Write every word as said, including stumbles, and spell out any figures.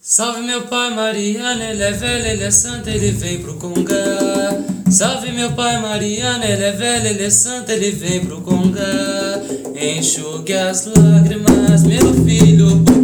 Salve meu pai Mariano, ele é velho, ele é santo, ele vem pro Congá. Salve meu pai Mariano, ele é velho, ele é santo, ele vem pro Congá. Enxugue as lágrimas, meu filho.